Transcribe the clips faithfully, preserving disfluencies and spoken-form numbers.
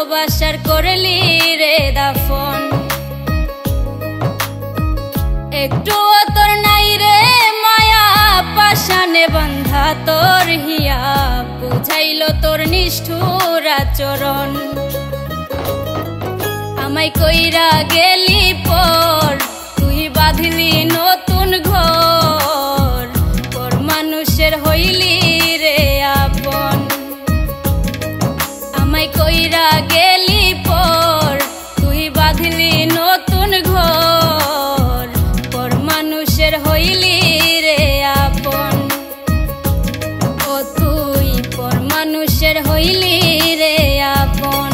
ভালোবাসার করলি রে দাফন। একটু তোর নাই রে মায়া পাশানে বান্ধা তোর হিয়া, বুঝাইল তোর নিষ্ঠুর আচরণ। আমায় কইরা গেলি পর তুই বাঁধলি নতুন ঘর, পর মানুষের হইলি রে আপন। আমায় কইরা গেলি পর তুই বাঁধলি নতুন ঘর, পর মানুষের হইলি রে আপন। ও তুই পর মানুষের হইলি রে আপন।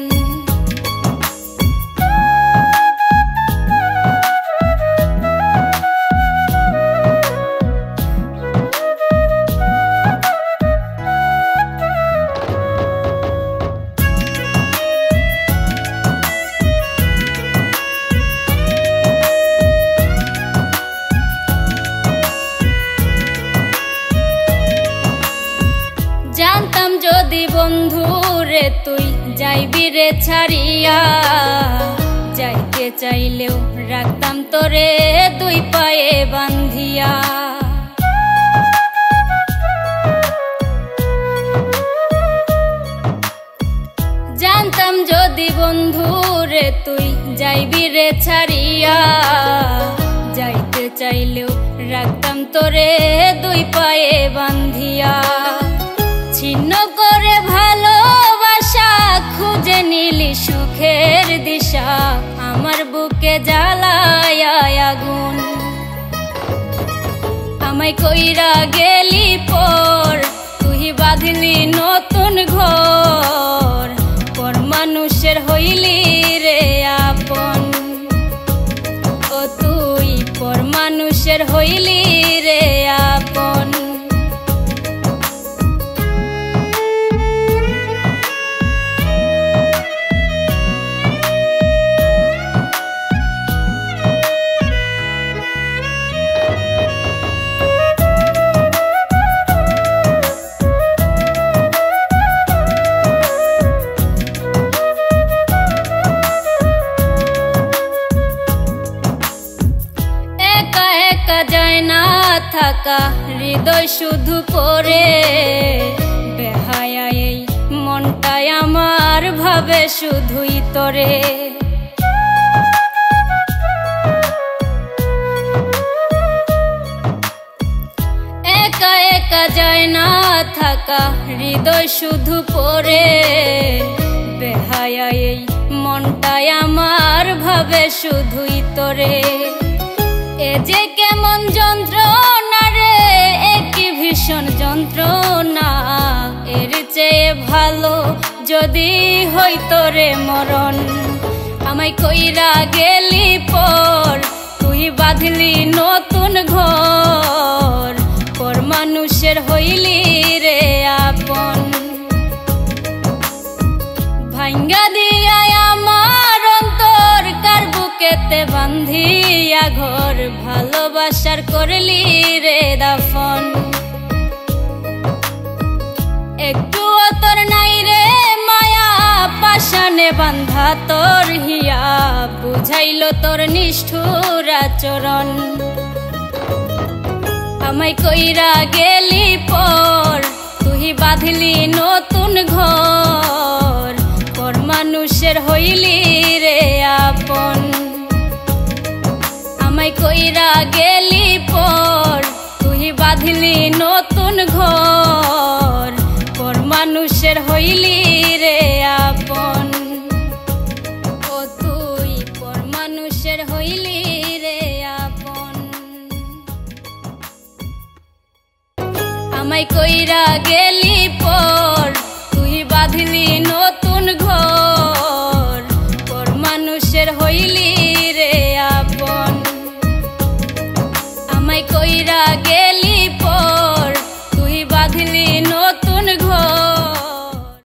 জানতাম যদি বন্ধু রে তুই যাইবি রে ছাড়িয়া, যাইতে চাইলেও রাখতাম তোরে দুই পায়ে বান্ধিয়া। জানতাম যদি বন্ধু রে তুই যাইবি রে ছাড়িয়া, যাইতে চাইলেও রাখতাম তোরে দুই পায়ে বান্ধিয়া। ছিন্ন করে ভালোবাসা খুঁজে নিলি সুখের দিশা, আমার বুকে জ্বালায় আগুন। আমায় কইরা গেলি পর তুই বাঁধলি নতুন ঘর, পর মানুষের হইলি রে আপন। ও তুই পর মানুষের হইলি রে আপন। যায় না থাকা হৃদয় শুধু পড়ে, বেহায়া এই মনটাই আমার ভাবে শুধুই তোরে। একা একা যায় না থাকা হৃদয় শুধু পড়ে, বেহায়া এই মনটাই আমার ভাবে শুধুই তোরে। এ যে কেমন যন্ত্রণা রে, একই ভীষণ যন্ত্রণা, এর চেয়ে ভালো যদি হইতো রে মরণ। আমায় কইরা গেলি পর তুই বাঁধলি নতুন ঘর, পর মানুষের হইলি রে আপন। ভাঙ্গা দিয়া আমার অন্তর কার বুকেতে বান্ধিয়া ঘর, ভালোবাসার করলি রে দাফন। একটু তোর নাই রে মায়া পাশানে বান্ধা তোর হিয়া, বুঝাইল তোর নিষ্ঠুর আচরণ। আমায় কইরা গেলি পর তুই বাঁধলি নতুন ঘর, পর মানুষের হইলি রে আপন। আমায় কইরা গেলি পর তুই বাঁধলি নতুন ঘর, পর মানুষের হইলি রে আপন। ও তুই পর মানুষের হইলি রে আপন। আমায় কইরা গেলি পর তুই বাঁধলি নতুন ঘর, পর মানুষের হইলি রে আপন। আমায় কইরা গেলি